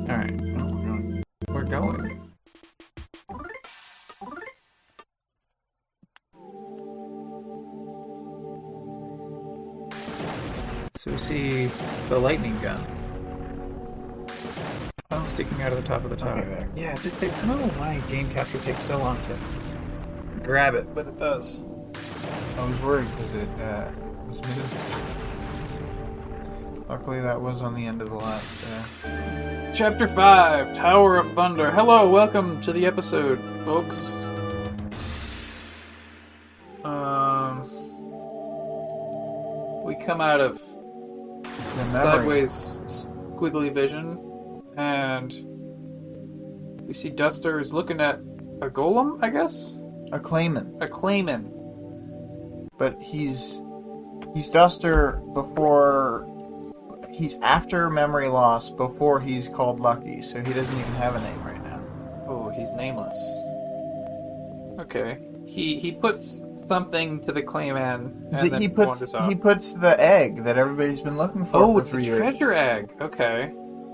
Alright, we're going. So we see the lightning gun sticking out of the top of the tower. Okay, Yeah, I don't know why game capture takes so long to grab it, but it does. I was worried because it was missing this time. Luckily, that was on the end of the last. Chapter 5, Tower of Thunder. Hello, welcome to the episode, folks. We come out of sideways squiggly vision, and we see Duster is looking at a golem, I guess? A Clayman. A Clayman. But he's Duster before... He's after memory loss before he's called Lucky, so he doesn't even have a name right now. Oh, he's nameless. Okay. He puts something to the Clayman, and then He wanders off. puts the egg that everybody's been looking for. Oh, for it's the 3 years. treasure egg. Okay.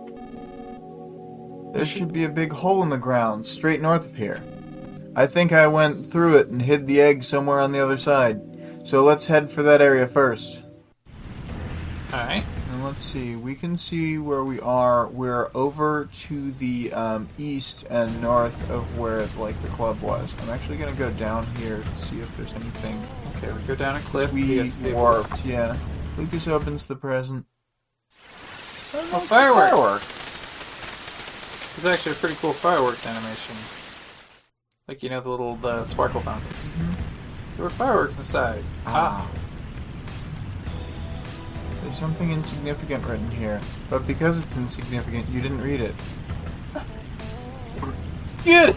There should be a big hole in the ground straight north of here. I think I went through it and hid the egg somewhere on the other side. So let's head for that area first. Alright. And let's see, we can see where we are. We're over to the east and north of where the club was. I'm actually going to go down here to see if there's anything. Okay, we go down a cliff. We warped, yeah. Lucas opens the present. Oh, firework! It's actually a pretty cool fireworks animation. Like, you know, the sparkle fountains. Mm-hmm. There were fireworks inside. Ah. There's something insignificant written here, but because it's insignificant, you didn't read it. Good!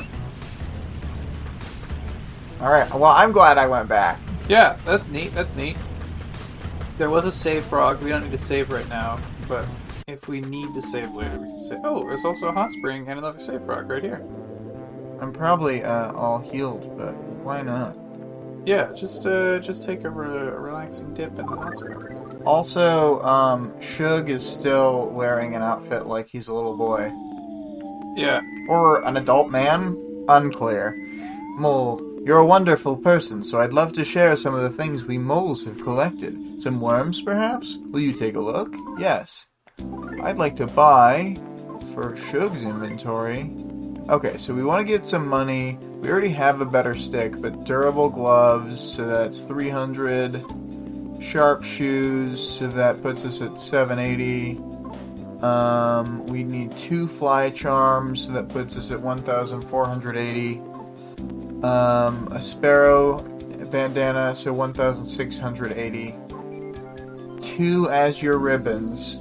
Alright, well, I'm glad I went back. Yeah, that's neat, that's neat. There was a save frog. We don't need to save right now, but if we need to save later, we can save. Oh, there's also a hot spring and another save frog right here. I'm probably all healed, but why not? Yeah, just take a relaxing dip in the hot spring. Also, Shug is still wearing an outfit like he's a little boy. Yeah. Or an adult man? Unclear. Mole, you're a wonderful person, so I'd love to share some of the things we moles have collected. Some worms, perhaps? Will you take a look? Yes. I'd like to buy for Shug's inventory. Okay, so we want to get some money. We already have a better stick, but durable gloves, so that's 300. Sharp shoes, so that puts us at 780. We need 2 fly charms, so that puts us at 1,480. A sparrow bandana, so 1,680. 2 azure ribbons.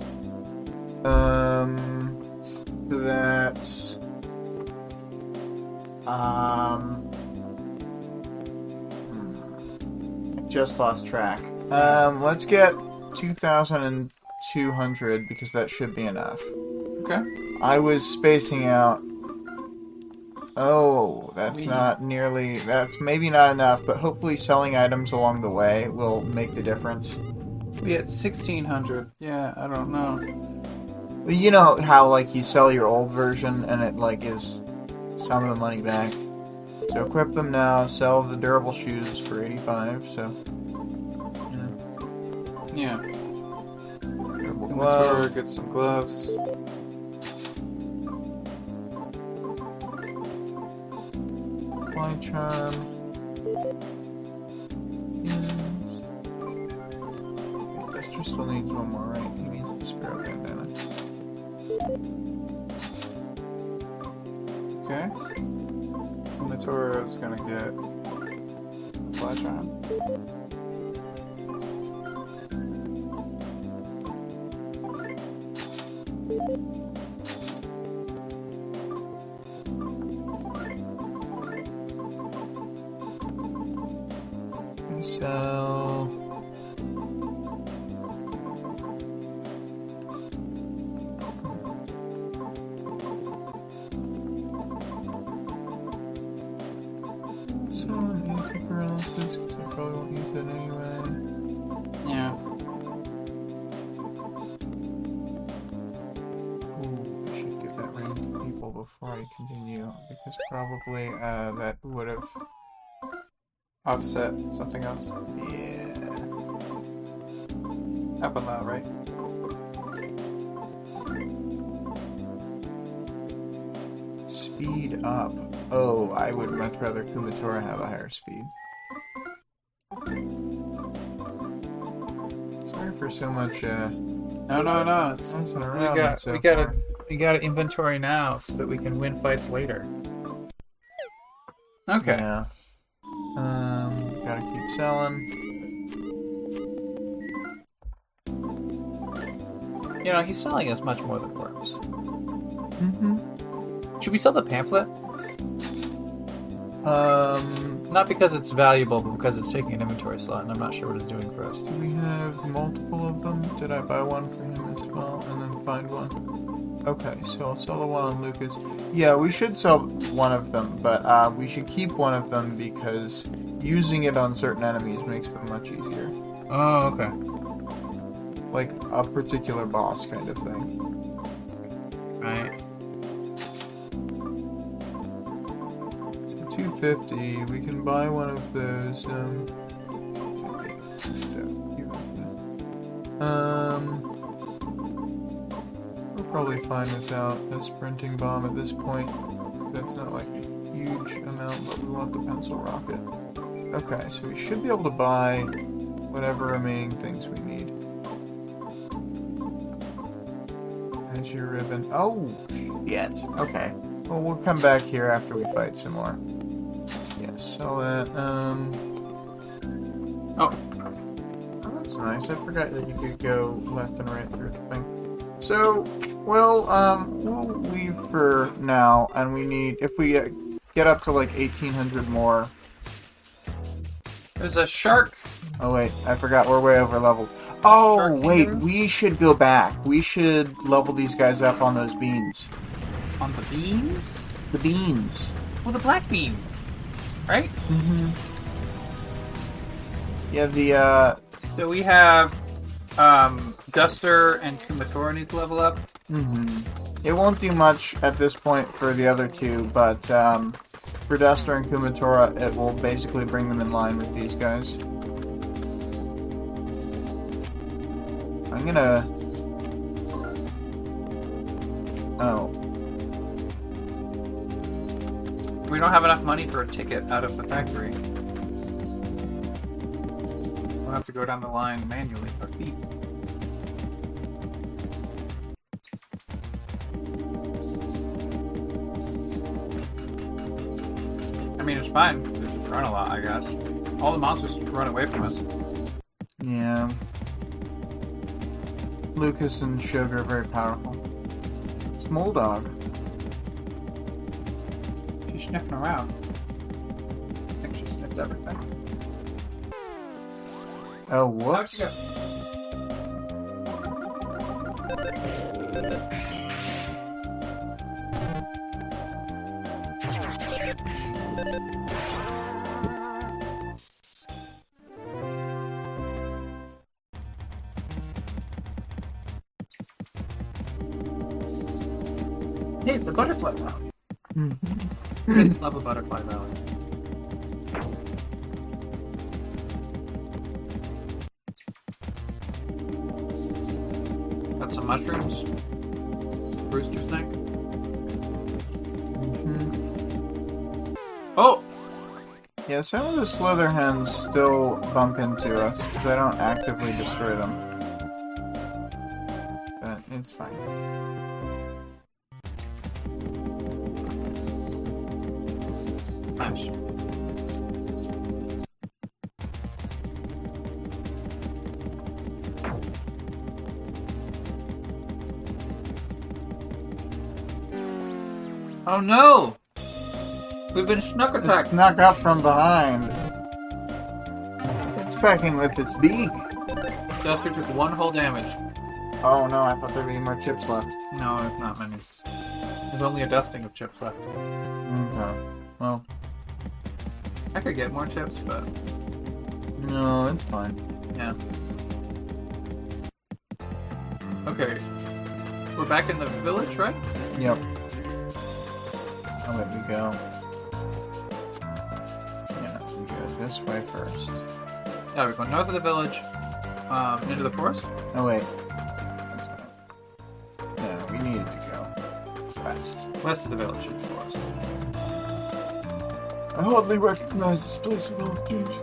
That's just lost track. Let's get 2,200 because that should be enough. Okay. I was spacing out. Oh, that's maybe not enough, but hopefully selling items along the way will make the difference. We had 1,600. Yeah, I don't know. Well, you know how, you sell your old version and it, is some of the money back. So equip them now, sell the durable shoes for 85, so... Yeah. Durable Inventory, glove. get some gloves. Fly charm. Yes. Duster still needs one more, right? He needs the sparrow bandana. Okay. Inventory is gonna get fly charm. So... paralysis, because I probably won't use it anyway. Yeah. Ooh, I should get before I continue, because probably that would have... Offset something else. Yeah. Up on that, right? Speed up. Oh, I would much rather Kumatora have a higher speed. Sorry for so much, No. It's, bouncing around so we gotta inventory now so that we can win fights later. Okay. Yeah. Gotta keep selling. You know, he's selling us much more than worms. Mm-hmm. Should we sell the pamphlet? Not because it's valuable, but because it's taking an inventory slot, and I'm not sure what it's doing for us. Do we have multiple of them? Did I buy one for him as well, and then find one? Okay, so I'll sell the one on Lucas. Yeah, we should sell one of them, but we should keep one of them because using it on certain enemies makes them much easier. Oh, okay. Like a particular boss kind of thing. Right. So 250, we can buy one of those, we're probably fine without a sprinting bomb at this point. That's not like a huge amount, but we want the pencil rocket. Okay, so we should be able to buy whatever remaining things we need. There's your ribbon. Oh, shit. Okay. Well, we'll come back here after we fight some more. Yes, sell that. Oh. Oh, that's nice. I forgot that you could go left and right through the thing. So, well, we'll leave for now, and we need, if we get up to like 1,800 more. There's a shark. Oh wait, I forgot, we're way over leveled. Oh, Shark wait, Kingdom? we should go back. We should level these guys up on those beans. On the beans? The beans. Well, the black bean. Right? Mm-hmm. Yeah, the, So we have Guster and Kumatora need to level up. It won't do much at this point for the other two, but for Duster and Kumatora, it will basically bring them in line with these guys. I'm gonna... Oh. We don't have enough money for a ticket out of the factory. We'll have to go down the line manually with our feet. I mean, it's fine. They just run a lot, I guess. All the monsters run away from us. Yeah. Lucas and Sugar are very powerful. Small dog. She's sniffing around. I think she sniffed everything. Oh, How'd whoops. you go? Hey, it's the Butterfly Valley. I love a Butterfly Valley. Got some mushrooms. Rooster snake. Oh! Yeah, some of the Slitherhens still bump into us because I don't actively destroy them. But it's fine. Nice. Oh no! We've been snuck attacked. Snuck up from behind. It's pecking with its beak. Duster took one whole damage. Oh no, I thought there'd be more chips left. No, there's not many. There's only a dusting of chips left. Okay. Well, I could get more chips, but no, it's fine. yeah. Okay. We're back in the village, right? Yep. Oh wait, we go. Yeah, we go this way first. Yeah, we go north of the village, into the forest. Oh wait. That's not... No, we needed to go west. West of the village, into the forest. I hardly recognize this place with all the changes.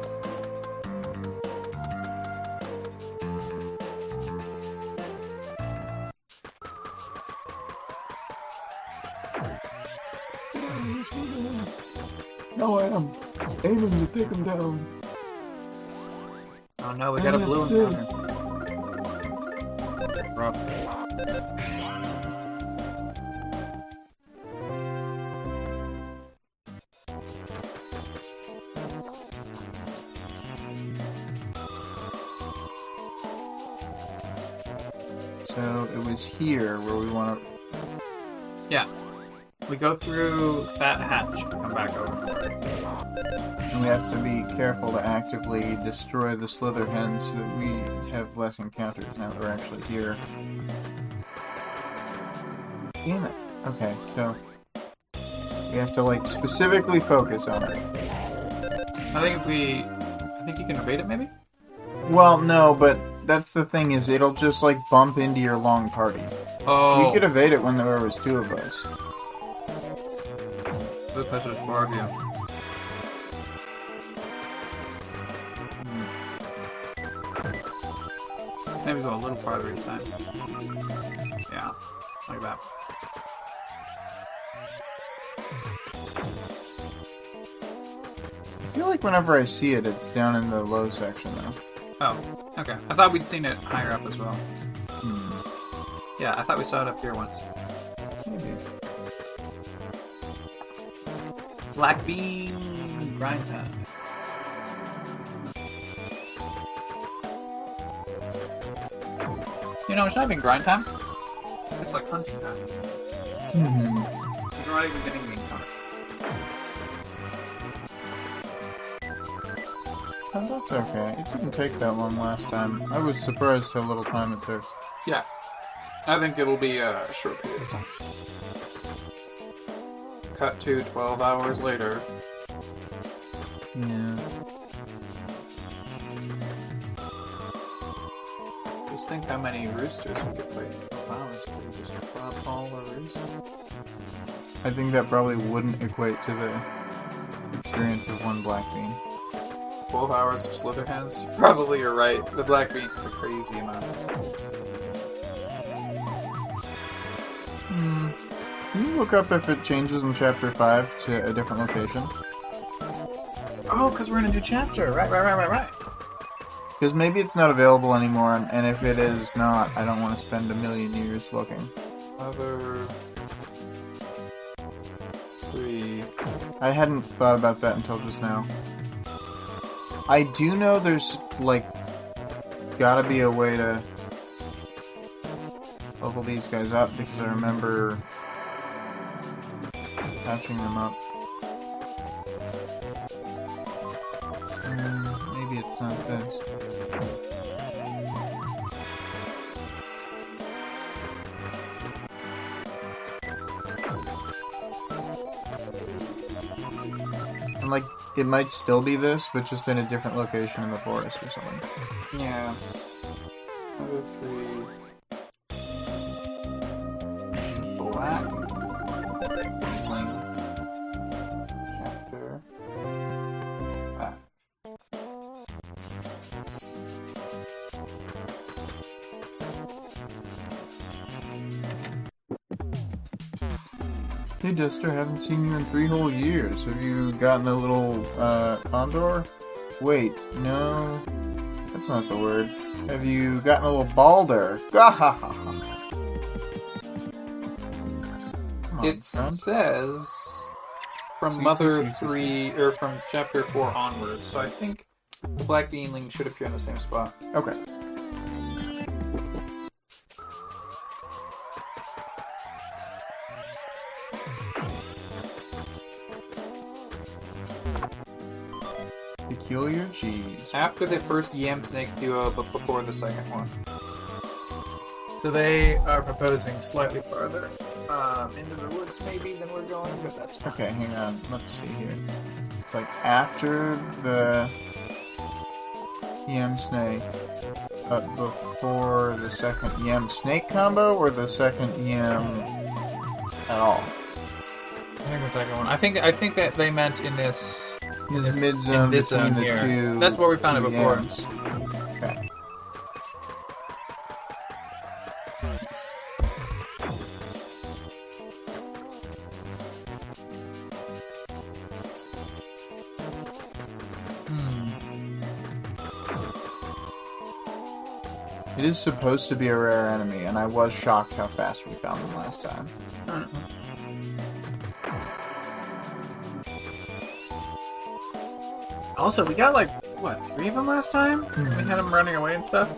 No, I am aiming to take him down. Oh no, we got a blue encounter. Rough. So it was here where we want to. Yeah. We go through that hatch and come back over. And we have to be careful to actively destroy the slither hens so that we have less encounters now that we're actually here. Damn it. Okay, so we have to like specifically focus on it. I think you can evade it maybe? Well, no, but that's the thing is it'll just like bump into your long party. Oh. You could evade it when there was two of us. Because there's four of you. Maybe go a little farther each time. Yeah, like that. I feel like whenever I see it, it's down in the low section though. Oh, okay. I thought we'd seen it higher up as well. Yeah, I thought we saw it up here once. Maybe. Black bean grind time. You know, it's not even grind time. It's like hunting time. We're not even getting the encounter. Oh, that's okay. It didn't take that long last time. I was surprised how little time it took. Yeah. I think it'll be a short period of time. Cut to 12 hours later. Yeah. Just think how many roosters we could fight in 12 hours if we just drop all the roosters. I think that probably wouldn't equate to the experience of one black bean. 12 hours of slither hands? Probably you're right. The black bean is a crazy amount of experience. Can you look up if it changes in Chapter 5 to a different location? Oh, because we're in a new chapter. Right. Because maybe it's not available anymore, and if it is not, I don't want to spend a million years looking. Other 3. I hadn't thought about that until just now. I do know there's, like, gotta be a way to level these guys up, because I remember patching them up. Maybe it's not this. And, like, it might still be this, but just in a different location in the forest or something. Yeah. Other 3. Black. Link. Chapter. 5. Hey Duster, haven't seen you in 3 whole years. Have you gotten a little, condor? Wait, no. That's not the word. Have you gotten a little balder? It says from Mother 3, or from Chapter 4 onwards, so I think the Black Beanling should appear in the same spot. Okay. Peculiar cheese. After the first Yam Snake duo, but before the second one. So they are proposing slightly farther. into the woods maybe than we're going, but that's fine. Okay, hang on. Let's see here. It's like after the Yam Snake, but before the second Yam Snake combo, or the second Yam at all? I think the second one. I think that they meant in this Mid zone in this between zone the here. two. That's where we found it two before. Yams. Okay. It is supposed to be a rare enemy, and I was shocked how fast we found them last time. Also, we got like, what, 3 of them last time? We had them running away and stuff?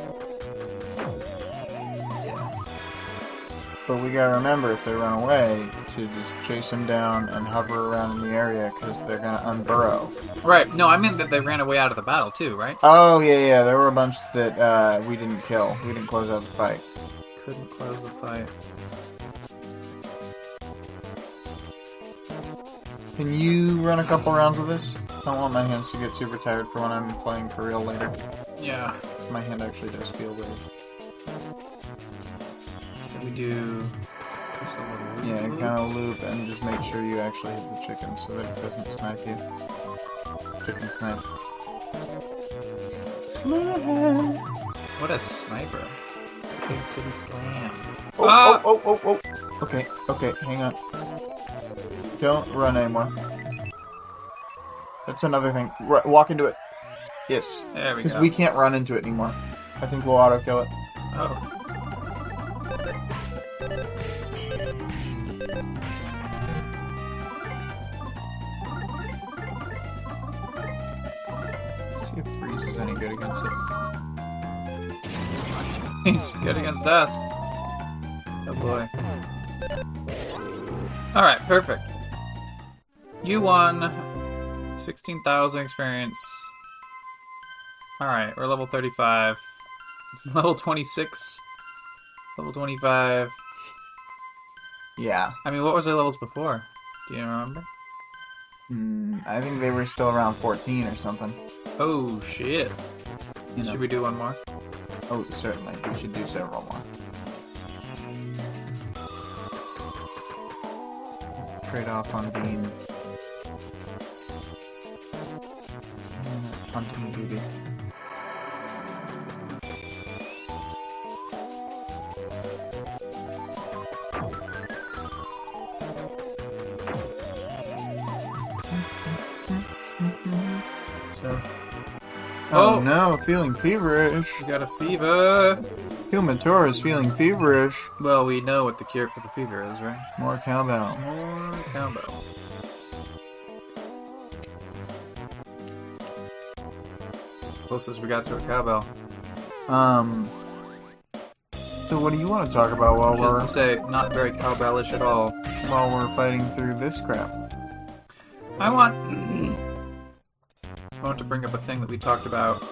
But we gotta remember, if they run away, to just chase them down and hover around in the area, because they're gonna unburrow. Right, no, I mean that they ran away out of the battle too, right? Oh, yeah, there were a bunch that we didn't kill. We didn't close out the fight. Couldn't close the fight. Can you run a couple rounds of this? I don't want my hands to get super tired for when I'm playing for real later. Yeah. My hand actually does feel weird. So we do just a little Yeah, loop. kind of loop and just make sure you actually hit the chicken so that it doesn't snipe you. Chicken snipe. Slam! What a sniper. Big City Slam. Oh. Okay, hang on. Don't run anymore. That's another thing. Walk into it. Yes. There we Because go. we can't run into it anymore. I think we'll auto-kill it. Oh. Let's see if Freeze is any good against it. He's good against us. Oh boy. Alright, perfect. You won 16,000 experience. Alright, we're level 35. Level 26. Level 25. Yeah. I mean, what was our levels before? Do you remember? I think they were still around 14 or something. Oh, shit. You know. Should we do one more? Oh, certainly. We should do several more. Trade off on being hunting duty. So. Oh Oh! no, feeling feverish. We got a fever! Humantor is feeling feverish. Well, we know what the cure for the fever is, right? More cowbell. More cowbell. Closest we got to a cowbell. So what do you want to talk about while Which is we're to say, not very cowbellish at all. fighting through this crap? I want to bring up a thing that we talked about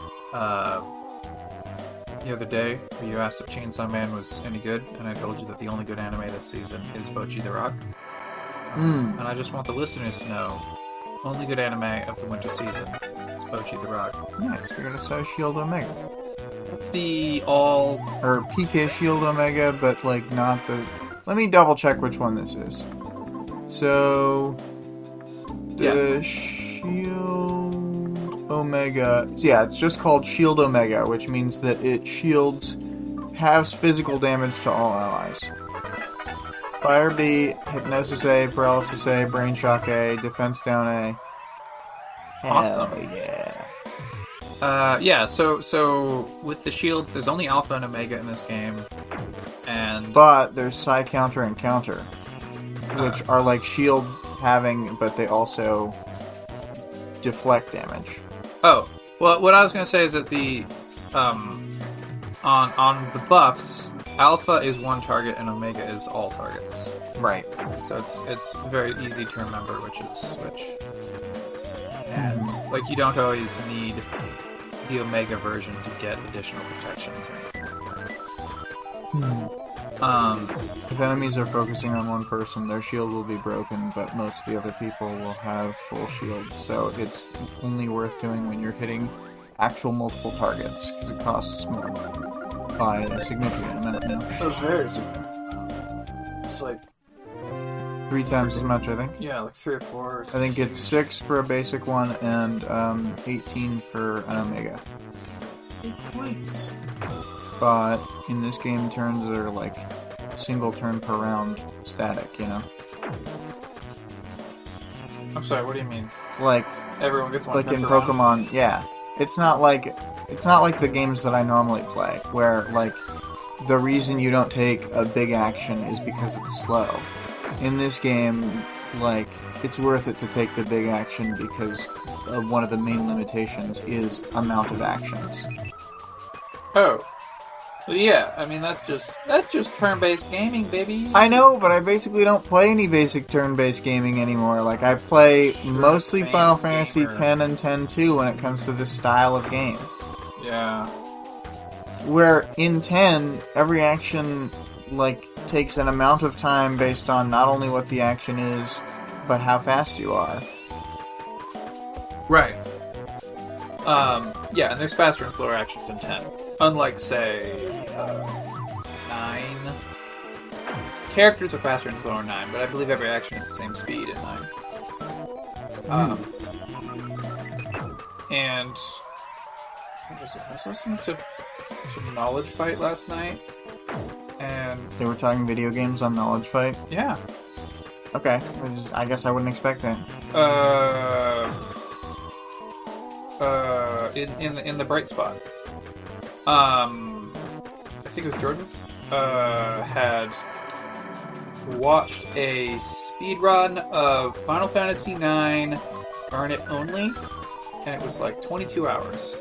the other day, where you asked if Chainsaw Man was any good, and I told you that the only good anime this season is Bocchi the Rock. And I just want the listeners to know, only good anime of the winter season is Bocchi the Rock. Nice. We're gonna start Shield Omega. That's the all... Or PK Shield Omega, but like not the... Let me double check which one this is. So... The Shield Omega... Yeah, it's just called Shield Omega, which means that it halves physical damage to all allies. Fire B, Hypnosis A, Paralysis A, Brain Shock A, Defense Down A. Awesome. Hell yeah. Yeah, so with the shields, there's only Alpha and Omega in this game, and... But there's Psi Counter and Counter, which are like shield having, but they also deflect damage. Oh, well, what I was going to say is that the, on the buffs, Alpha is one target and Omega is all targets. Right. So it's very easy to remember which is which. And, like, you don't always need the Omega version to get additional protections or anything like that. If enemies are focusing on one person, their shield will be broken, but most of the other people will have full shields, so it's only worth doing when you're hitting actual multiple targets, because it costs more by a significant amount now. Oh, very significant. It's like 3 times as much, I think. Yeah, like 3 or 4. I think it's 6 for a basic one and 18 for an Omega. 8 points. But in this game, turns are like single turn per round static, you know? I'm sorry, what do you mean? Like Everyone gets one like turn in per round? Pokemon, yeah. It's not like the games that I normally play, where like the reason you don't take a big action is because it's slow. In this game, like, it's worth it to take the big action because one of the main limitations is amount of actions. Oh. Well, yeah, I mean, that's just turn-based gaming, baby. I know, but I basically don't play any basic turn-based gaming anymore. Like, I play mostly Final Fantasy X and X-2 when it comes to this style of game. Yeah. Where in 10, every action, like, takes an amount of time based on not only what the action is, but how fast you are. Right. Yeah, and there's faster and slower actions in 10. Unlike, say, 9. Characters are faster and slower in 9, but I believe every action is the same speed in 9. And what was it? I was listening to Knowledge Fight last night, and They were talking video games on Knowledge Fight? yeah, Okay, I guess I wouldn't expect that. in the bright spot. I think it was Jordan. Had watched a speed run of Final Fantasy IX, Earn It Only, and it was like 22 hours.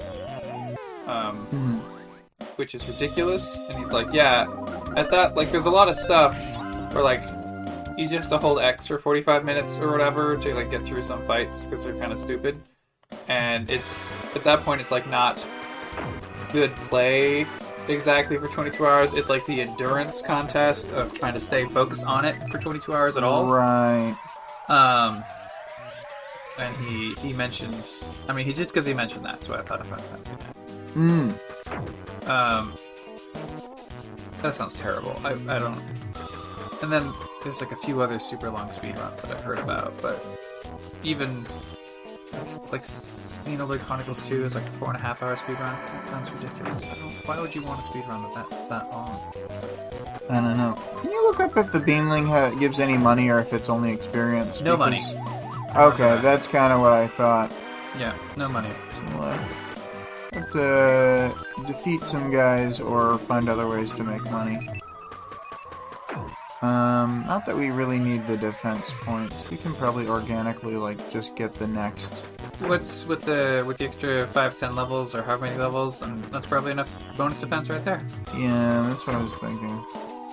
Which is ridiculous. And he's like, yeah, at that, like, there's a lot of stuff where, like, you just have to hold X for 45 minutes or whatever to, like, get through some fights because they're kind of stupid. And it's, at that point, it's, like, not good play exactly for 22 hours. It's like the endurance contest of trying to stay focused on it for 22 hours at all. Right. And he mentioned, I mean, just because he mentioned that, so I thought of Final Fantasy IX. That sounds terrible. I don't. And then there's like a few other super long speedruns that I've heard about, but even like Xenoblade Chronicles 2 is like a 4.5 hour speedrun. That sounds ridiculous. Why would you want a speedrun that's that long? I don't know. Can you look up if the Beanling gives any money or if it's only experience? No money. Okay, that's kind of what I thought. Yeah, no money. So, have to defeat some guys or find other ways to make money. Not that we really need the defense points. We can probably organically, like, just get the next. What's with the extra 5-10 levels or however many levels, and that's probably enough bonus defense right there. Yeah, that's what I was thinking.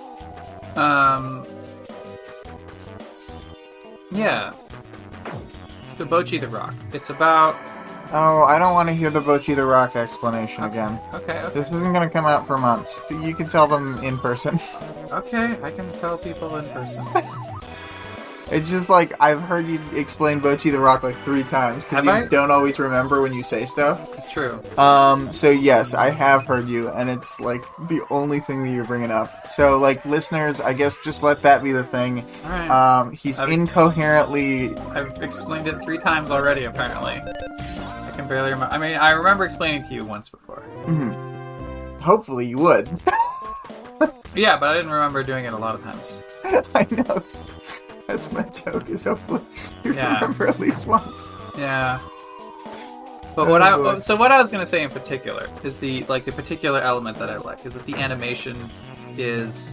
Yeah. The Bocchi the Rock. It's about... Oh, I don't want to hear the Bocchi the Rock explanation again. Okay. This isn't going to come out for months. You can tell them in person. Okay, I can tell people in person. It's just like, I've heard you explain Bocchi the Rock like 3 times, because you don't always remember when you say stuff. It's true. So yes, I have heard you, and it's like the only thing that you're bringing up. So, like, listeners, I guess just let that be the thing. Alright. He's incoherently... I've explained it 3 times already, apparently. I can barely remember. I mean, I remember explaining to you once before. Hopefully you would. Yeah, but I didn't remember doing it a lot of times. I know. That's my joke, is hopefully you remember at least once. Yeah. But what I was going to say in particular is the particular element that I like is that the animation is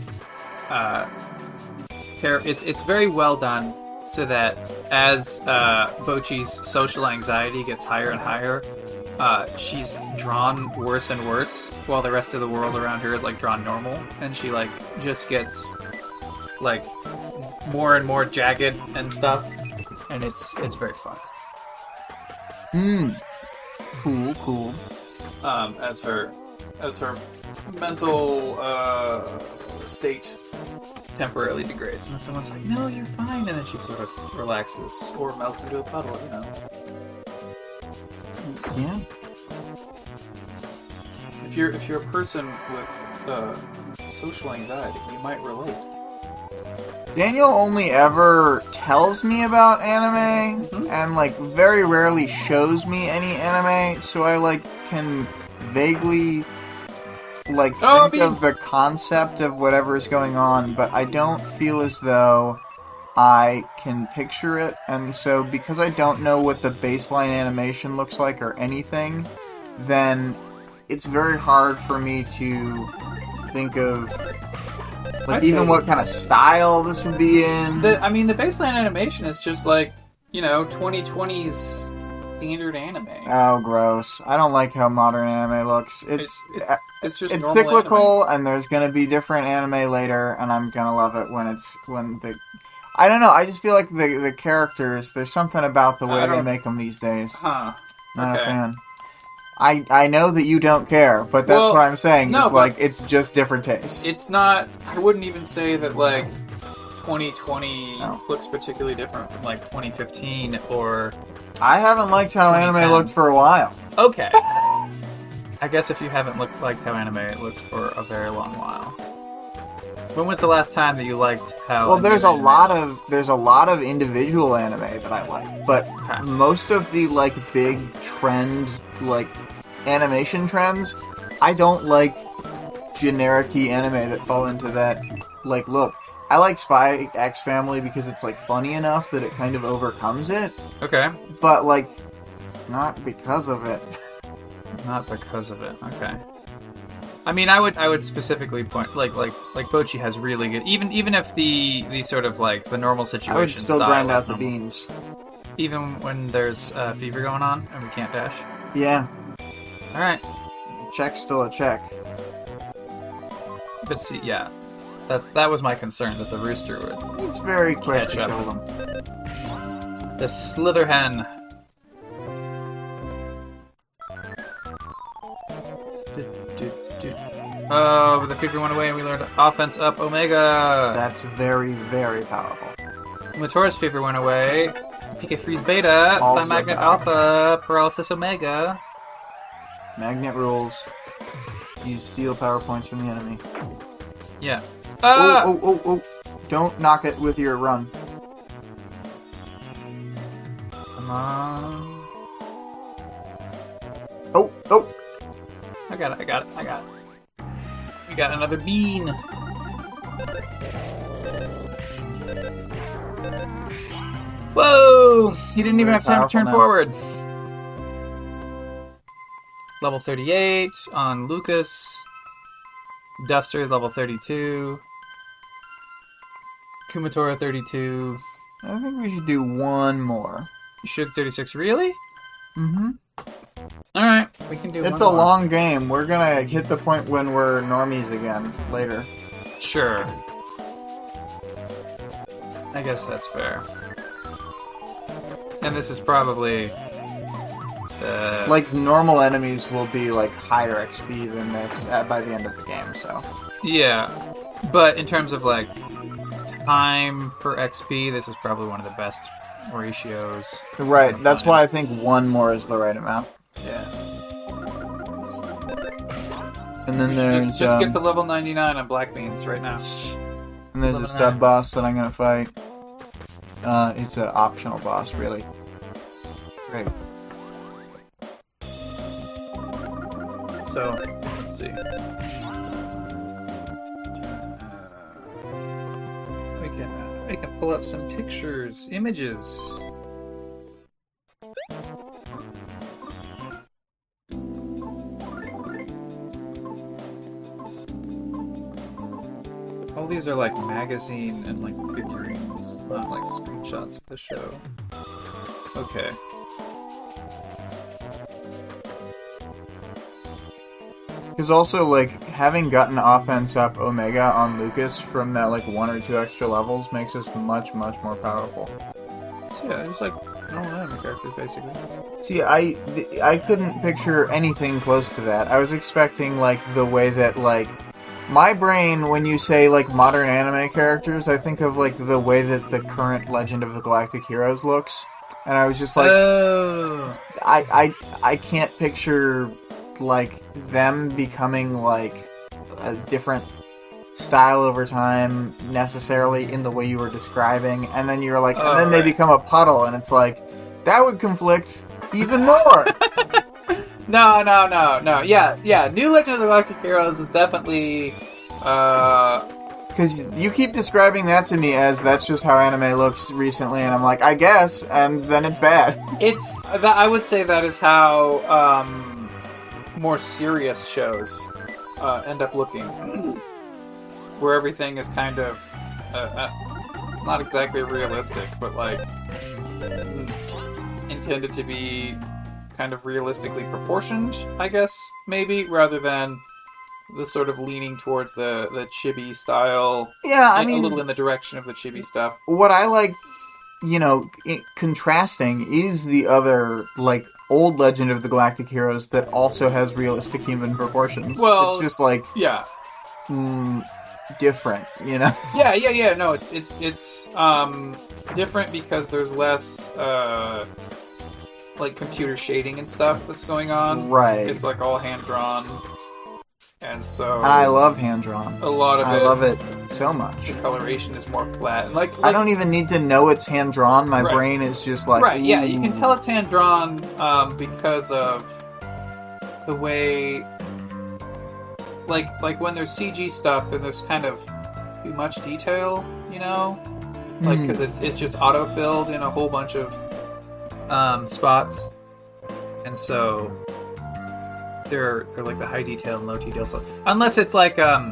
it's very well done, so that as Bocchi's social anxiety gets higher and higher, she's drawn worse and worse, while the rest of the world around her is like drawn normal, and she like just gets like more and more jagged and stuff, and it's very fun. Cool. As her mental state temporarily degrades, and then someone's like, "No, you're fine," and then she sort of relaxes or melts into a puddle, you know. Yeah. If you're a person with social anxiety, you might relate. Daniel only ever tells me about anime, and, like, very rarely shows me any anime, so I, like, can vaguely, like, think of the concept of whatever is going on, but I don't feel as though I can picture it, and so because I don't know what the baseline animation looks like or anything, then it's very hard for me to think of, like, even what kind of style this would be in. The baseline animation is just like, 2020's standard anime. Oh, gross. I don't like how modern anime looks. It's just it's normal cyclical, anime. and there's gonna be different anime later, and I'm gonna love it I don't know, I just feel like the characters, there's something about the way they make them these days. Huh. Not a fan. I know that you don't care, but that's what I'm saying. No, it's just different tastes. It's not. I wouldn't even say that 2020 looks particularly different from 2015 or. I haven't liked how anime looked for a while. Okay. I guess if you haven't liked how anime looked for a very long while. When was the last time that you liked how? Well, there's a lot of individual anime that I like, but most of the big trend animation trends, I don't like generic-y anime that fall into that look. I like Spy X Family because it's funny enough that it kind of overcomes it. Okay. But not because of it. Not because of it. Okay. I mean, I would specifically point Bocchi has really good, even if the sort of the normal situation. I would still grind out the beans, even when there's fever going on and we can't dash. Yeah. All right. Check's still a check. But see, yeah, that was my concern that the rooster would. It's very quick to catch kill up. them. The Slitherhen. Oh, but the fever went away and we learned offense up Omega. That's very, very powerful. Matora's fever went away. Pika Freeze Beta. Also Magnet powerful. Alpha. Paralysis Omega. Magnet rules. You steal power points from the enemy. Yeah. Oh. Don't knock it with your run. Come on. Oh. I got it. We got another bean. Whoa! He didn't even have time to turn forward. Level 38 on Lucas. Duster, level 32. Kumatora, 32. I think we should do one more. You should 36, really? Mm-hmm. Alright, we can do one It's a more. long game. We're gonna hit the point when we're normies again later. Sure. I guess that's fair. And this is probably... normal enemies will be higher XP than this by the end of the game, so. Yeah. But in terms of time per XP, this is probably one of the best ratios. Right, that's why I think one more is the right amount. Yeah. And then there's just get to level 99 on Black Beans right now. And there's a sub boss that I'm gonna fight. It's an optional boss, really. Great. So, let's see. We can pull up some pictures, images. All these are magazine and figurines, not screenshots of the show. Okay. Because also, having gotten offense up Omega on Lucas from that, 1 or 2 extra levels makes us much, much more powerful. So, yeah, just normal anime characters, basically. See, I couldn't picture anything close to that. I was expecting, the way that, My brain, when you say, like, modern anime characters, I think of, like, the way that the current Legend of the Galactic Heroes looks. And I was just like, Oh. I can't picture, like, them becoming, like, a different style over time, necessarily in the way you were describing. And then you're like, and then they become a puddle, and it's like, that would conflict even more. No. Yeah. New Legend of the Galactic Heroes is definitely, Because you keep describing that to me as that's just how anime looks recently, and I'm like, I guess, and then it's bad. I would say that is how more serious shows end up looking, where everything is kind of not exactly realistic, but like intended to be kind of realistically proportioned, I guess, maybe, rather than the sort of leaning towards the chibi style. Yeah, I mean, a little in the direction of the chibi stuff. What I like, contrasting is the other, like, old Legend of the Galactic Heroes that also has realistic human proportions. Well, it's just like, yeah, different, Yeah. No, it's different because there's less like computer shading and stuff that's going on. Right. It's like all hand drawn, and so. And I love hand drawn. A lot of it. I love it so much. The coloration is more flat. And like I don't even need to know it's hand drawn. My Right. brain is just like, right. Yeah, ooh. you can tell it's hand drawn because of the way. Like when there's CG stuff, then there's kind of too much detail, like because it's just auto-filled in a whole bunch of spots, and so they're like the high detail and low detail stuff. Unless it's like a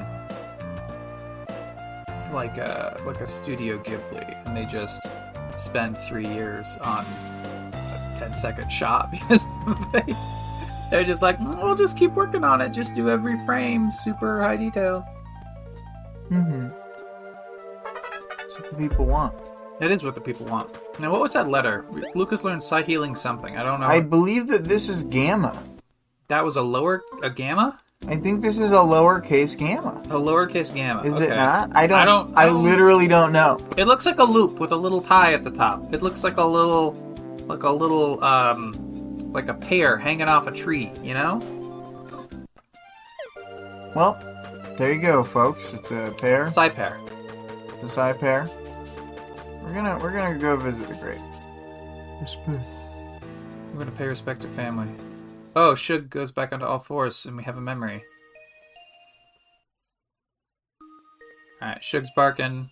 Studio Ghibli, and they just spend 3 years on a 10-second shot because they're just like, we'll just keep working on it. Just do every frame super high detail. Mm-hmm. That's what the people want. It is what the people want. Now, what was that letter? Lucas learned Psi healing something. I don't know. I believe that this is Gamma. That was a gamma? I think this is a lowercase gamma. A lowercase gamma. Is okay. it not? I literally don't know. It looks like a loop with a little tie at the top. It looks like a little, like a pear hanging off a tree, Well, there you go, folks. It's a pear. Psi pear. The Psi pear. We're gonna go visit the grave. We're gonna pay respect to family. Oh, Shug goes back onto all fours, and we have a memory. Alright, Shug's barking.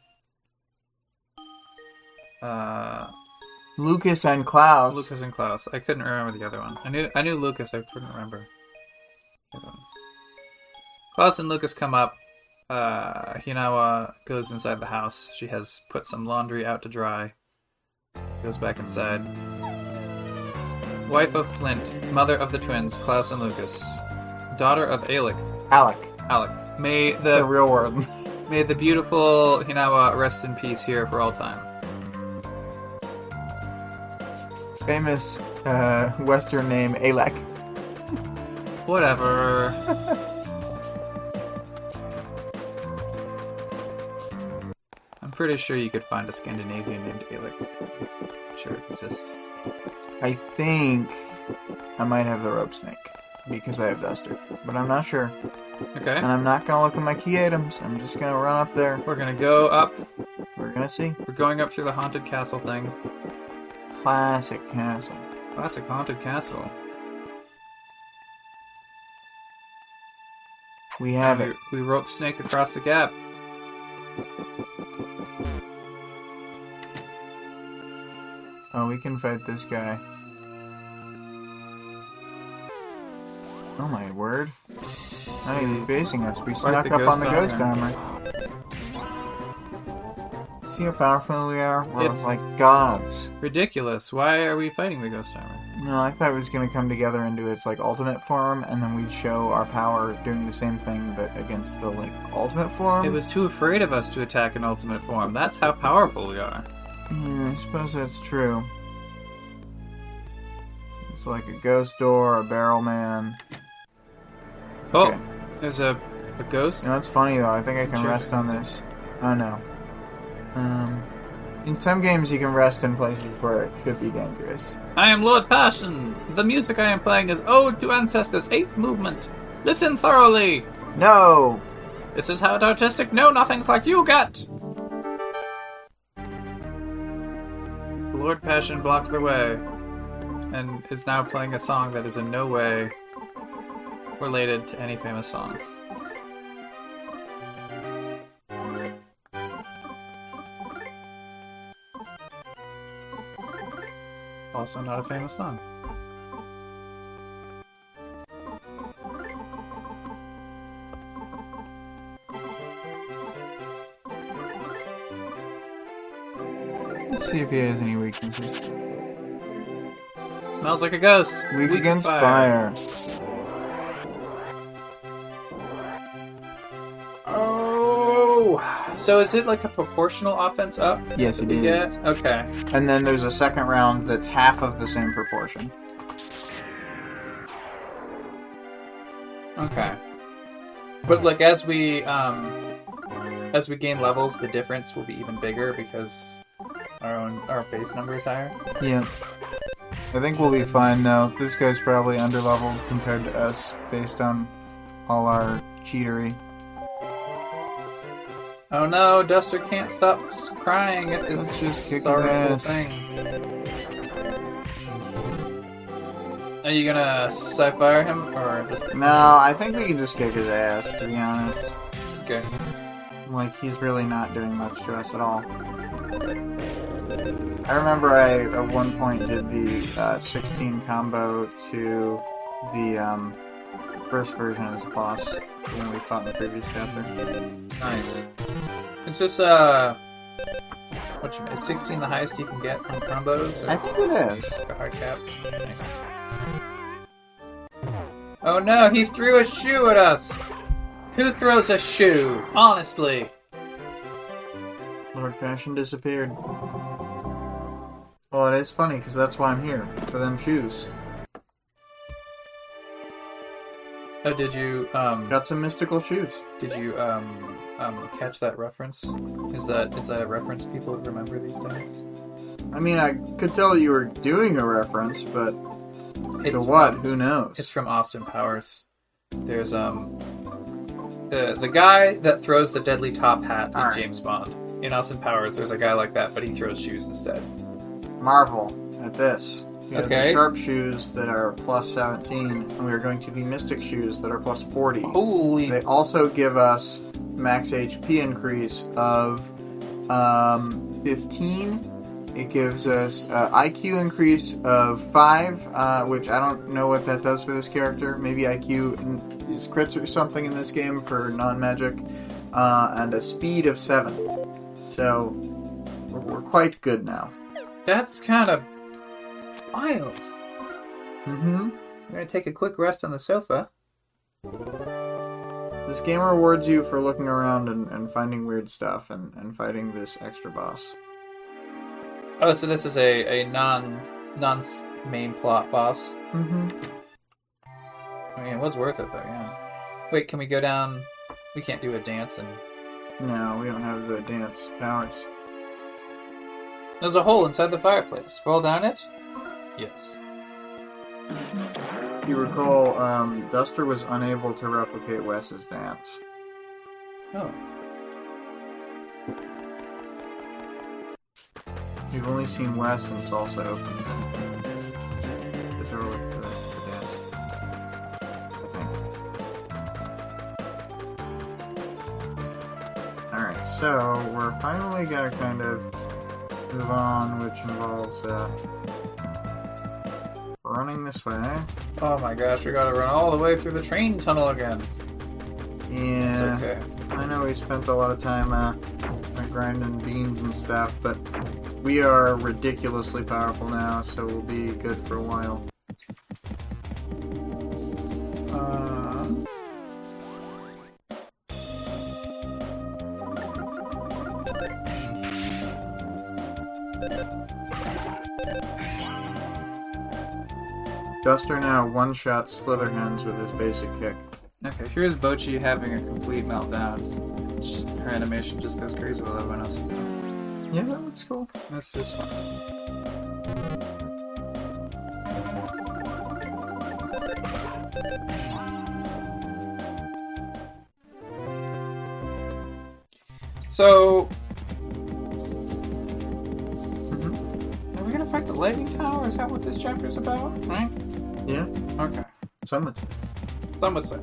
Lucas and Klaus. Lucas and Klaus. I couldn't remember the other one. I knew Lucas, I couldn't remember the other one. Klaus and Lucas come up. Hinawa goes inside the house. She has put some laundry out to dry. Goes back inside. Wife of Flint, mother of the twins, Klaus and Lucas. Daughter of Alec. Alec. It's a real word. May the beautiful Hinawa rest in peace here for all time. Famous Western name, Alec. Whatever. I'm pretty sure you could find a Scandinavian named Alec. I'm sure it exists. I think I might have the rope snake because I have Duster, but I'm not sure. Okay. And I'm not gonna look at my key items. I'm just gonna run up there. We're gonna go up. We're gonna see. We're going up through the haunted castle thing. Classic castle. Classic haunted castle. We have it. We rope snake across the gap. Oh, we can fight this guy. Oh my word. Not even facing us. We snuck up on the ghost armor. See how powerful we are? We're like gods. Ridiculous. Why are we fighting the ghost armor? No, I thought it was going to come together into its like ultimate form, and then we'd show our power doing the same thing, but against the like ultimate form. It was too afraid of us to attack in ultimate form. That's how powerful we are. I suppose that's true. It's like a ghost door, a barrel man. Oh, Okay. there's a A ghost? You know, it's funny though. I think I can Sure. rest on this. Oh no. In some games you can rest in places where it should be dangerous. I am Lord Passion. The music I am playing is Ode to Ancestors' 8th Movement. Listen thoroughly. No! This is how artistic know-nothings like you get. Lord Passion blocked the way and is now playing a song that is in no way related to any famous song. Also not a famous song. Let's see if he has any weaknesses. Smells like a ghost. Weak against fire. Oh! So is it like a proportional offense up? Yes, it We is. get? Okay. And then there's a second round that's half of the same proportion. Okay. But like as we gain levels, the difference will be even bigger because our base number is higher. Yeah. I think we'll be fine though. This guy's probably underleveled compared to us based on all our cheatery. Oh no, Duster can't stop crying at Let's this just kick his sorrowful ass. thing. Are you gonna sci-fire him or just No, I think we can just kick his ass, to be honest. okay? Like, he's really not doing much to us at all. I remember I, at one point, did the 16 combo to the first version of this boss when we fought in the previous chapter. Nice. It's just is 16 the highest you can get on combos? Or I think it is. a hard cap? Nice. Oh no, he threw a shoe at us! Who throws a shoe? Honestly. Lord Passion disappeared. Well, it is funny, because that's why I'm here. For them shoes. Oh, did you Got some mystical shoes. catch that reference? Is that a reference people remember these days? I mean, I could tell that you were doing a reference, but to It's what? Who knows? It's from Austin Powers. There's the guy that throws the deadly top hat in Alright. James Bond. In Austin Powers, there's a guy like that, but he throws shoes instead. Marvel at this. We have the Okay. sharp shoes that are plus 17, and we are going to the mystic shoes that are plus 40. Holy! They also give us max HP increase of 15. It gives us IQ increase of 5, which I don't know what that does for this character. Maybe IQ is crits or something in this game for non-magic. And a speed of 7. So, we're quite good now. That's kind of wild. Mm-hmm. We're gonna take a quick rest on the sofa. This game rewards you for looking around and finding weird stuff and fighting this extra boss. Oh, so this is a non main plot boss. Mm-hmm. I mean, it was worth it though. Yeah. Wait, can we go down? We can't do a dance and. No, we don't have the dance powers. There's a hole inside the fireplace. Fall down it? Yes. If you recall, Duster was unable to replicate Wes's dance. Oh. We've only seen Wes and Salsa open the door with the dance. Alright, so we're finally gonna kind of move on, which involves running this way. Oh my gosh, we gotta run all the way through the train tunnel again. Yeah, It's okay. I know we spent a lot of time grinding beans and stuff, but we are ridiculously powerful now, so we'll be good for a while. Duster now one-shots Slitherhens with his basic kick. Okay, here's Bochi having a complete meltdown. Her animation just goes crazy while everyone else is doing. Yeah, that looks cool. That's this one. So, are we gonna fight the Lightning Tower? Is that what this chapter is about? Right? Yeah. Okay. Some would. Some would say.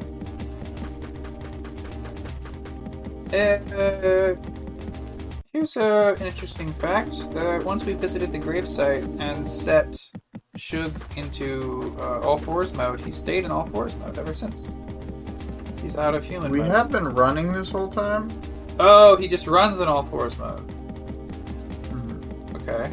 Here's an interesting fact. Once we visited the gravesite and set Shug into all fours mode, he stayed in all fours mode ever since. He's out of human We mode. have been running this whole time. Oh, he just runs in all fours mode. Mm-hmm. Okay.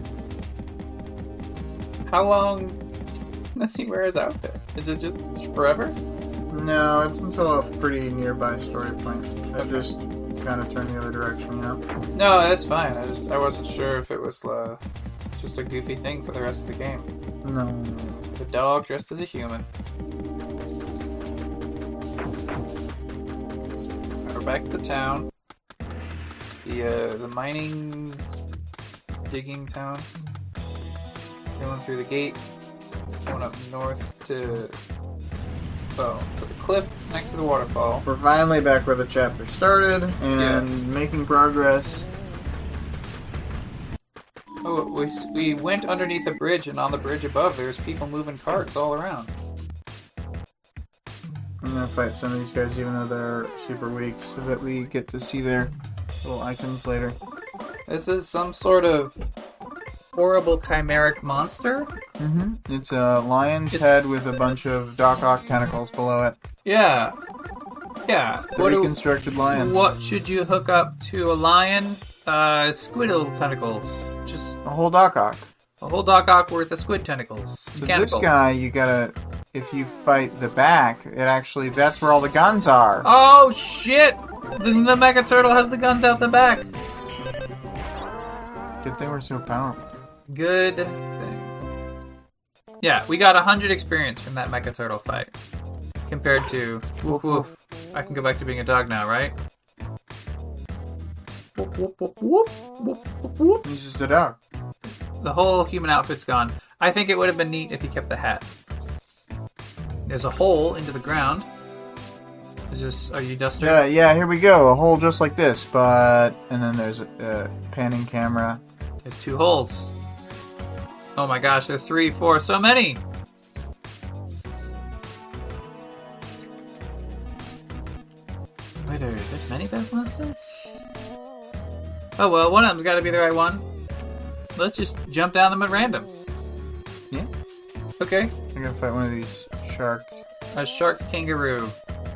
How long does he wear his outfit? Is it just forever? No, it's until a pretty nearby story point. I Okay. just kind of turn the other direction, you know? No, that's fine. I wasn't sure if it was just a goofy thing for the rest of the game. No. The dog dressed as a human. We're back at the town. The mining, digging town. Going through the gate. Going up north to the cliff next to the waterfall. We're finally back where the chapter started and making progress. Oh, we went underneath a bridge, and on the bridge above, there's people moving carts all around. I'm gonna fight some of these guys even though they're super weak so that we get to see their little icons later. This is some sort of horrible chimeric monster. Mm-hmm. It's a lion's head with a bunch of Doc Ock tentacles below it. Yeah. Yeah. The reconstructed lion. What should you hook up to a lion? Squid tentacles. Just A whole Doc Ock. a whole Doc Ock worth of squid tentacles. So Mechanical. this guy, you gotta... If you fight the back, it actually... That's where all the guns are. Oh, shit! The Mega Turtle has the guns out the back. Good thing we're so powerful. Good thing. Yeah, we got 100 experience from that Mecha Turtle fight. Compared to... Woof woof. I can go back to being a dog now, right? Whoop, whoop, whoop, whoop, whoop, whoop, whoop. He's just a dog. The whole human outfit's gone. I think it would have been neat if he kept the hat. There's a hole into the ground. Is this... Are you Duster? Yeah, here we go. A hole just like this, but... And then there's a panning camera. There's 2 holes. Oh my gosh, there's 3, 4, so many! Wait, there are this many Death Monsters? Oh well, one of them's gotta be the right one. Let's just jump down them at random. Yeah. Okay. I'm gonna fight one of these sharks. A shark kangaroo.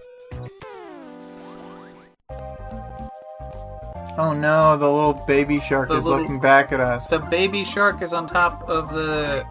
Oh no, the little baby shark The is little- looking back at us. The baby shark is on top of the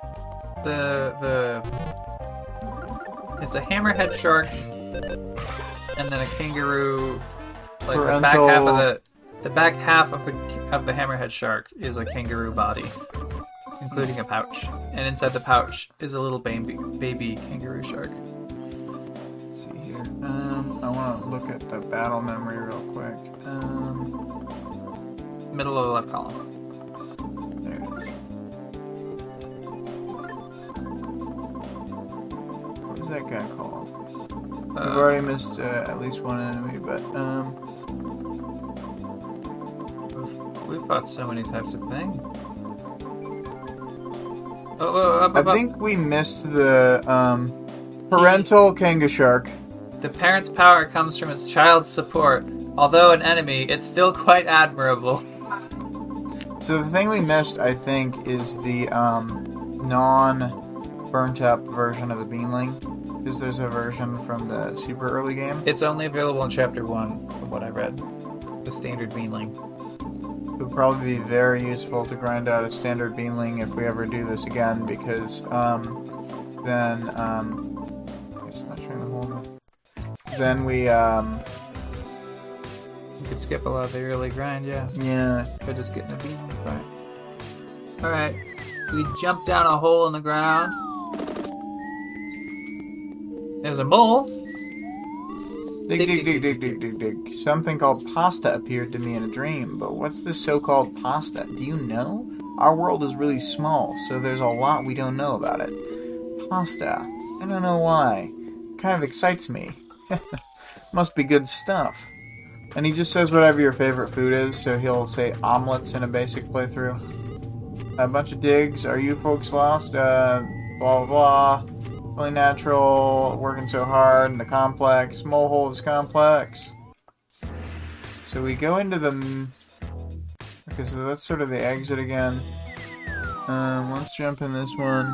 it's a hammerhead shark and then a kangaroo, like the back half of the back half of the hammerhead shark is a kangaroo body, including a pouch, and inside the pouch is a little baby kangaroo shark. Let's see here. I want to look at the battle memory real quick. Middle of the left column. There it is. What is that guy called? We've already missed at least one enemy, but We've fought so many types of things. I think we missed the parental Kanga shark. The parent's power comes from its child's support. Although an enemy, it's still quite admirable. So the thing we missed, I think, is the non-burnt up version of the Beanling. Because there's a version from the super early game. It's only available in Chapter 1, from what I read. The standard Beanling. It would probably be very useful to grind out a standard Beanling if we ever do this again, because then it's not trying to hold it. Then we You could skip a lot of the early grind, yeah. yeah. By just getting a Beanling. Right. Alright. We jump down a hole in the ground. There's a mole. Dig. Something called pasta appeared to me in a dream, but what's this so-called pasta? Do you know? Our world is really small, so there's a lot we don't know about it. Pasta. I don't know why. Kind of excites me. Must be good stuff. And he just says whatever your favorite food is, so he'll say omelets in a basic playthrough. A bunch of digs. Are you folks lost? Blah, blah, blah. Really natural, working so hard in the complex. Molehole is complex. So we go into the... Okay, so that's sort of the exit again. Let's jump in this one.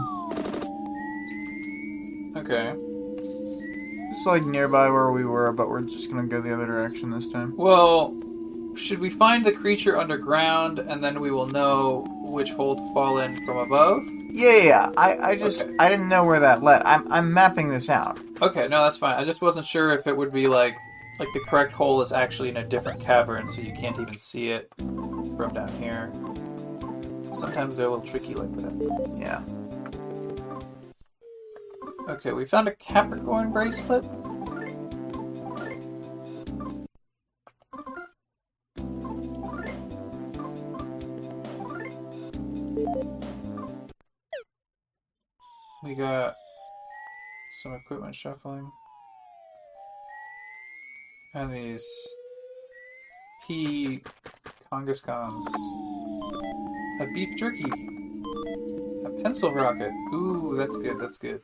Okay. It's like nearby where we were, but we're just gonna go the other direction this time. Well, should we find the creature underground, and then we will know which hole to fall in from above? Yeah. I didn't know where that led. I'm mapping this out. Okay, no, that's fine. I just wasn't sure if it would be like the correct hole is actually in a different cavern, so you can't even see it from down here. Sometimes they're a little tricky like that. Yeah. Okay, we found a Capricorn bracelet. We got some equipment shuffling. And these pea Kangaskhan's. A beef jerky. A pencil rocket. Ooh, that's good, that's good.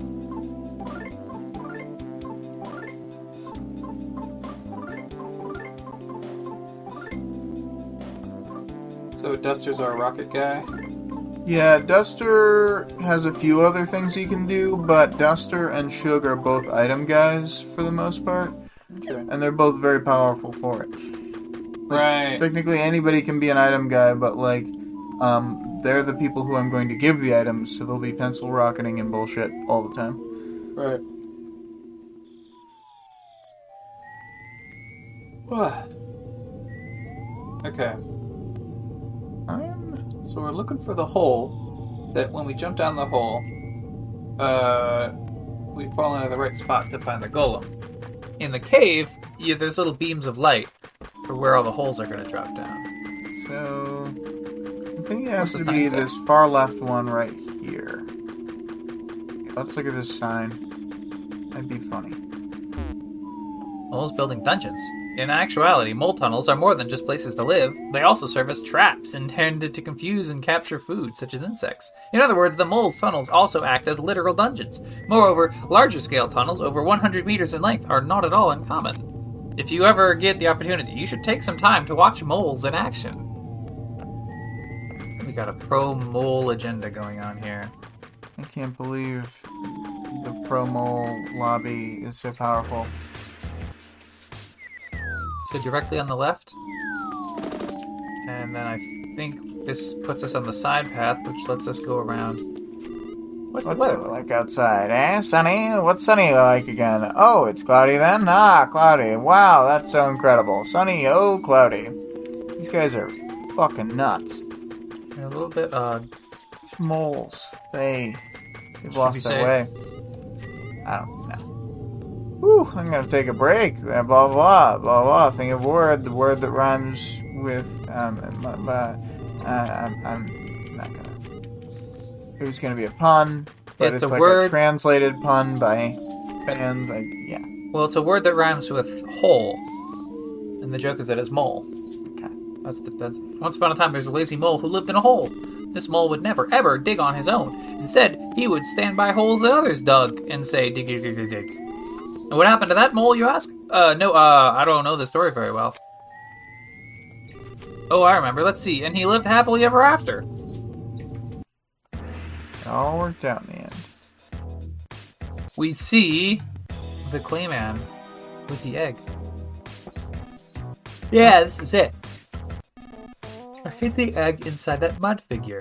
So Duster's our rocket guy. Yeah, Duster has a few other things he can do, but Duster and Shug are both item guys for the most part. Okay. And they're both very powerful for it. Right. Technically anybody can be an item guy, but they're the people who I'm going to give the items, so they'll be pencil rocketing and bullshit all the time. Right. Okay. So we're looking for the hole that when we jump down the hole, we fall into the right spot to find the golem. In the cave, there's little beams of light for where all the holes are going to drop down. So, I think it has to be this far left one right here. Let's look at this sign. That'd be funny. Moles building dungeons. In actuality, mole tunnels are more than just places to live. They also serve as traps intended to confuse and capture food, such as insects. In other words, the moles' tunnels also act as literal dungeons. Moreover, larger-scale tunnels over 100 meters in length are not at all uncommon. If you ever get the opportunity, you should take some time to watch moles in action. We got a pro-mole agenda going on here. I can't believe the pro-mole lobby is so powerful. So directly on the left. And then I think this puts us on the side path, which lets us go around. What's the weather like outside, eh? Sunny? What's sunny like again? Oh, it's cloudy then? Ah, cloudy. Wow, that's so incredible. Sunny, oh, cloudy. These guys are fucking nuts. They're a little bit odd. These moles, they've lost their way. I don't know. Whew, I'm gonna take a break. Blah, blah, blah, blah. Think of the word that rhymes with, I'm not gonna. It was gonna be a pun, but it's like a translated pun by fans. Yeah. Well, it's a word that rhymes with hole, and the joke is that it's mole. Okay. That's once upon a time, there's a lazy mole who lived in a hole. This mole would never, ever dig on his own. Instead, he would stand by holes that others dug and say, dig, dig, dig, dig, dig. And what happened to that mole, you ask? No, I don't know the story very well. Oh, I remember. Let's see. And he lived happily ever after. It all worked out in the end. We see the Clayman with the egg. Yeah, this is it. I hid the egg inside that mud figure.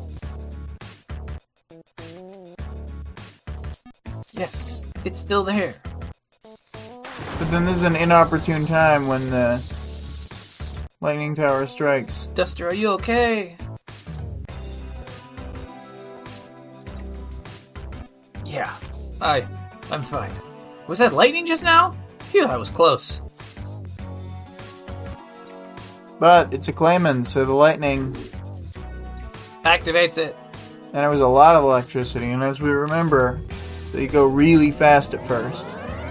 Yes, it's still there. But then there's an inopportune time when the lightning tower strikes. Duster, are you okay? Yeah, I'm fine. Was that lightning just now? Phew, that was close. But it's a Clayman, so the lightning... Activates it. And it was a lot of electricity, and as we remember, they go really fast at first.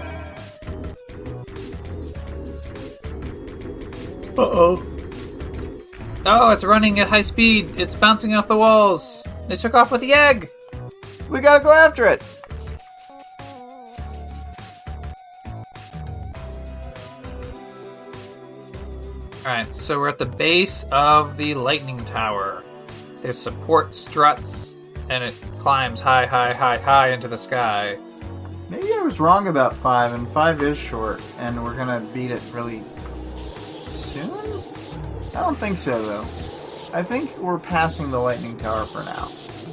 Uh-oh. Oh, it's running at high speed. It's bouncing off the walls. It took off with the egg. We gotta go after it! Alright, so we're at the base of the lightning tower. There's support struts, and it climbs high, high, high, high into the sky. Maybe I was wrong about 5, and 5 is short, and we're gonna beat it really soon? I don't think so, though. I think we're passing the lightning tower for now.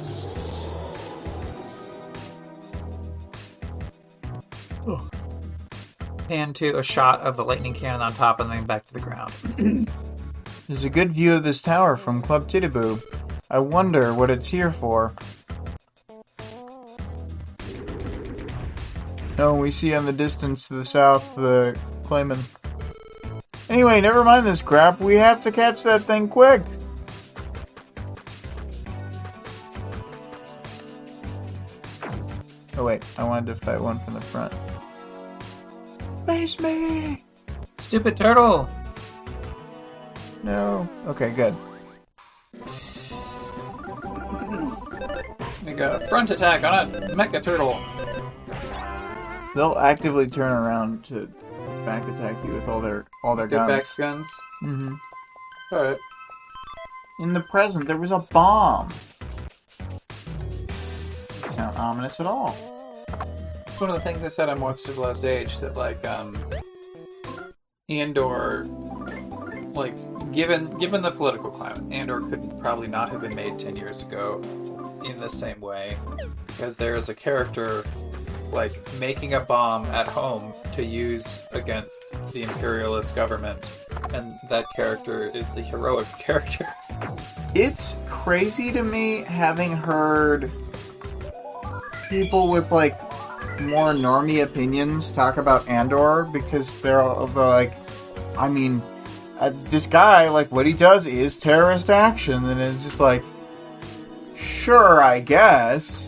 Pan to a shot of the lightning cannon on top and then back to the ground. There's a good view of this tower from Club Titiboo. I wonder what it's here for. Oh, we see in the distance to the south the Clayman. Anyway, never mind this crap. We have to catch that thing quick. Oh wait, I wanted to fight one from the front. Face me! Stupid turtle! No. Okay, good. We got a front attack on it. Mecha turtle. They'll actively turn around to back attack you with all their Get guns. back guns. Mm-hmm. Alright. In the present, there was a bomb. Doesn't sound ominous at all. It's one of the things I said on More Civilized Age, that, like, Andor, like, given the political climate, Andor could probably not have been made 10 years ago in the same way, because there is a character, like, making a bomb at home to use against the imperialist government, and that character is the heroic character. It's crazy to me, having heard people with, like, more normie opinions talk about Andor, because they're like, I mean, this guy, like, what he does is terrorist action, and it's just like, sure, I guess,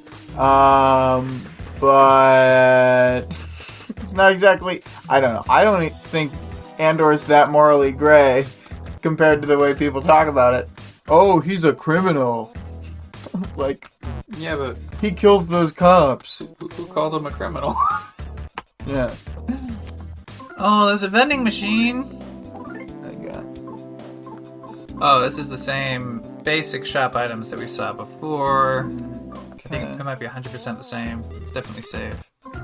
but it's not exactly, I don't know, I don't think Andor is that morally gray compared to the way people talk about it. Oh, he's a criminal. It's like, Yeah, but he kills those cops. who called him a criminal? Yeah. Oh, there's a vending machine! I got. Oh, this is the same basic shop items that we saw before. I think it might be 100% the same. It's definitely safe.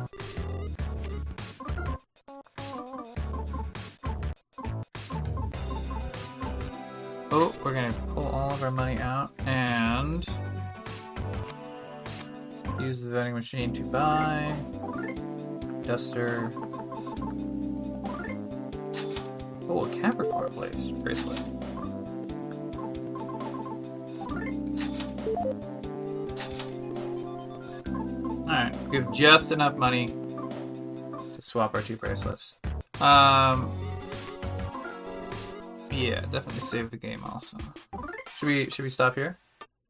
Oh, we're gonna pull all of our money out and use the vending machine to buy duster. Oh, a Capricorn bracelet. Alright, we have just enough money to swap our two bracelets. Yeah, definitely save the game also. Should we stop here?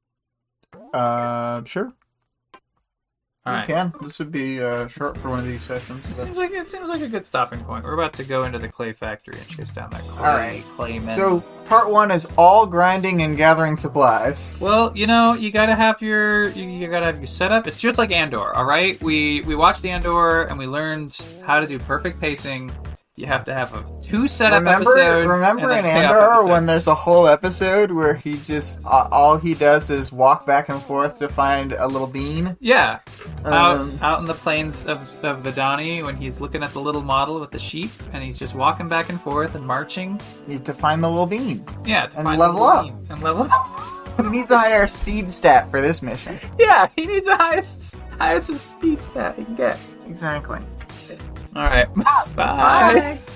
Sure. Alright. We can. This would be short for one of these sessions. It seems like a good stopping point. We're about to go into the clay factory and chase down that Alright. clayman. So, part 1 is all grinding and gathering supplies. Well, you know, you gotta have your setup. It's just like Andor, all right? We watched Andor and we learned how to do perfect pacing. You have to have 2 setup episodes. Remember and in then payoff Andor episodes. when there's a whole episode where he just all he does is walk back and forth to find a little bean? Yeah, Um, out in the plains of the Donny when he's looking at the little model with the sheep and he's just walking back and forth and marching. You have to find the little bean. Yeah, to And find level the little up. bean. And level up. He needs a higher speed stat for this mission. Yeah, he needs the highest speed stat he can get. Exactly. All right, bye. Bye.